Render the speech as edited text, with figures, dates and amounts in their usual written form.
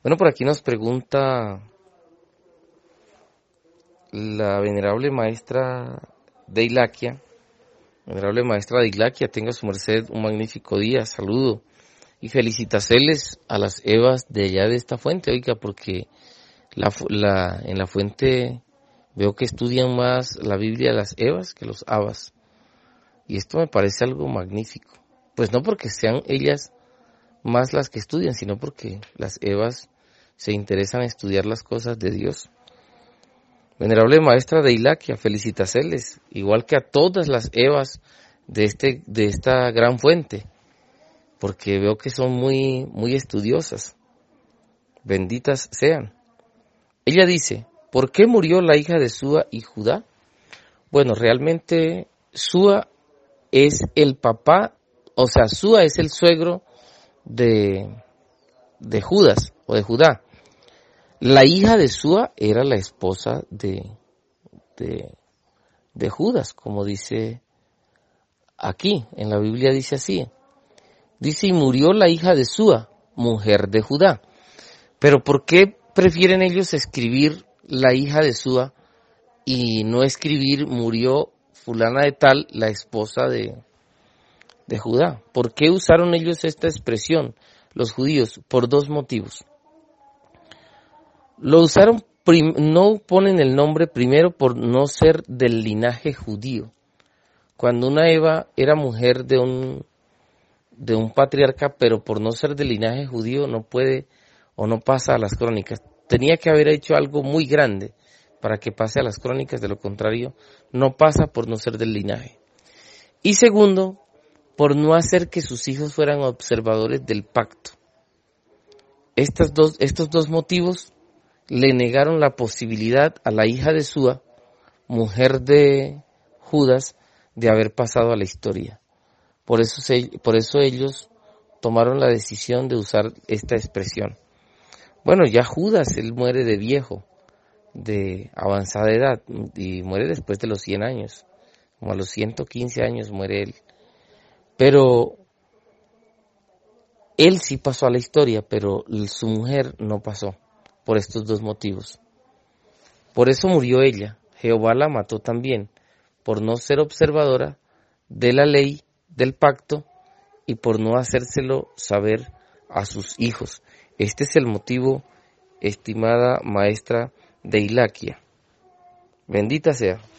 Bueno, por aquí nos pregunta la venerable maestra de Ilaquia. Venerable maestra de Ilaquia, tenga su merced un magnífico día, saludo y felicitaciones a las Evas de allá de esta fuente, oiga, porque en la fuente veo que estudian más la Biblia las Evas que los Abas, y esto me parece algo magnífico, pues no porque sean ellas más las que estudian, sino porque las Evas se interesan en estudiar las cosas de Dios. Venerable maestra de Ilaquia, felicitaciones, igual que a todas las Evas de esta gran fuente, porque veo que son muy estudiosas. Benditas sean. Ella dice, ¿por qué murió la hija de Súa y Judá? Bueno, realmente Súa es el papá, o sea, Súa es el suegro de Judas o de Judá. La hija de Súa era la esposa de Judas, como dice aquí, en la Biblia dice así. Dice, y murió la hija de Súa, mujer de Judá. Pero ¿por qué prefieren ellos escribir la hija de Súa y no escribir murió fulana de tal, la esposa de Judá? ¿Por qué usaron ellos esta expresión, los judíos? Por dos motivos. Lo usaron, no ponen el nombre primero por no ser del linaje judío. Cuando una Eva era mujer de un patriarca, pero por no ser del linaje judío no puede o no pasa a las crónicas. Tenía que haber hecho algo muy grande para que pase a las crónicas, de lo contrario no pasa por no ser del linaje. Y segundo, por no hacer que sus hijos fueran observadores del pacto. Estos dos motivos le negaron la posibilidad a la hija de Súa, mujer de Judas, de haber pasado a la historia. Por eso ellos tomaron la decisión de usar esta expresión. Bueno, ya Judas, él muere de viejo, de avanzada edad, y muere después de los 100 años, como a los 115 años muere él. Pero él sí pasó a la historia, pero su mujer no pasó, por estos dos motivos. Por eso murió ella. Jehová la mató también, por no ser observadora de la ley, del pacto, y por no hacérselo saber a sus hijos. Este es el motivo, estimada maestra de Ilaquia. Bendita sea.